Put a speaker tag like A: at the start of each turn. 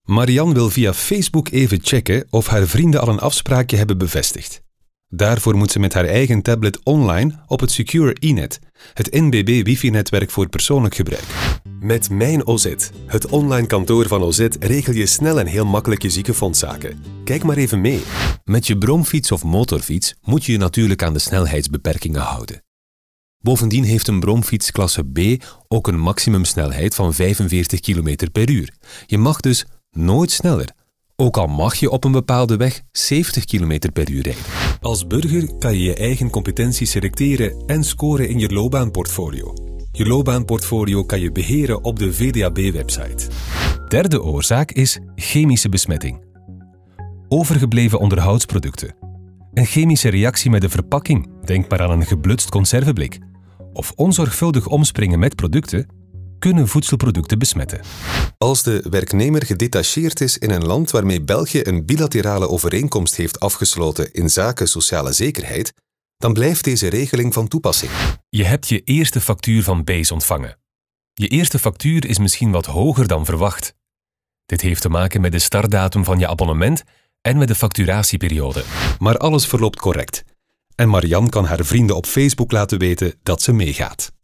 A: Marianne wil via Facebook even checken of haar vrienden al een afspraakje hebben bevestigd. Daarvoor moet ze met haar eigen tablet online op het Secure eNet, het NBB wifi-netwerk voor persoonlijk gebruik.
B: Met Mijn OZ, het online kantoor van OZ, regel je snel en heel makkelijk je ziekenfondszaken. Kijk maar even mee.
C: Met je bromfiets of motorfiets moet je je natuurlijk aan de snelheidsbeperkingen houden. Bovendien heeft een bromfiets klasse B ook een maximumsnelheid van 45 km per uur. Je mag dus nooit sneller, ook al mag je op een bepaalde weg 70 km per uur rijden.
B: Als burger kan je je eigen competenties selecteren en scoren in je loopbaanportfolio. Je loopbaanportfolio kan je beheren op de VDAB-website.
C: Derde oorzaak is chemische besmetting. Overgebleven onderhoudsproducten. Een chemische reactie met de verpakking, denk maar aan een geblutst conserveblik, of onzorgvuldig omspringen met producten, kunnen voedselproducten besmetten.
B: Als de werknemer gedetacheerd is in een land waarmee België een bilaterale overeenkomst heeft afgesloten in zaken sociale zekerheid, dan blijft deze regeling van toepassing.
C: Je hebt je eerste factuur van Base ontvangen. Je eerste factuur is misschien wat hoger dan verwacht. Dit heeft te maken met de startdatum van je abonnement en met de facturatieperiode.
A: Maar alles verloopt correct. En Marianne kan haar vrienden op Facebook laten weten dat ze meegaat.